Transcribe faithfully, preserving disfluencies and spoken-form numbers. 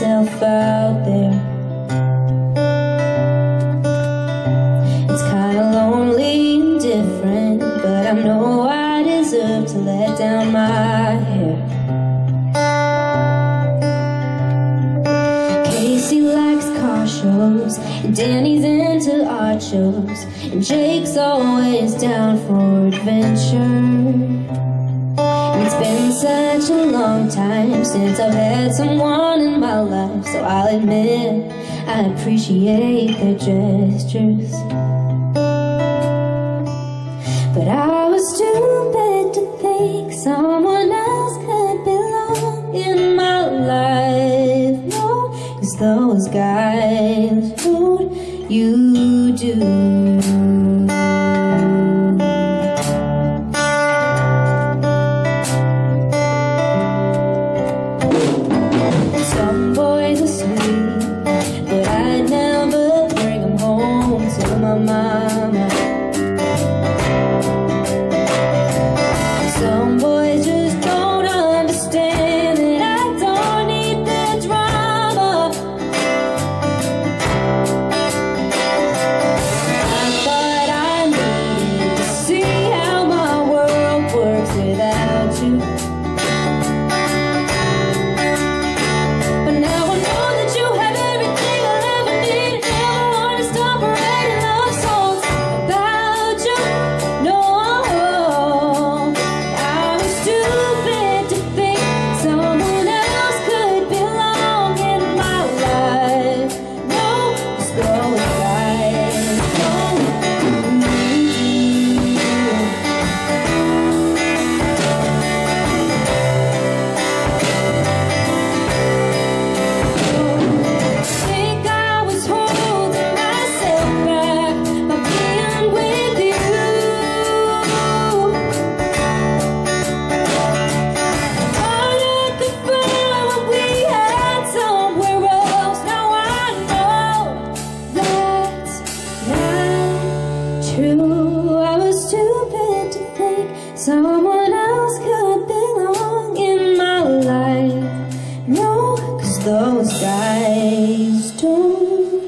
myself out there. It's kinda lonely and different, but I know I deserve to let down my hair. Casey likes car shows, and Danny's into art shows, and Jake's always down for adventure. And it's been such a long time since I've had someone in my life, so I'll admit I appreciate their gestures. But I was stupid to think someone else could belong in my life. No, 'cause those guys won't you do. Some boys are sweet, but I'd never bring them home to my mama. Some boys just don't understand that I don't need their drama. I thought I needed to see how my world works without you, but now I know that you have everything I'll ever need. Never wanna stop writing love songs about you. No, I was stupid to think someone else could belong in my life. No, 'cause those guys don't think I was holding myself back by being with you. Thought I could find what we had somewhere else. Now I know that's not true. I was stupid to think someone else could belong in my life. No, 'cause those guys don't.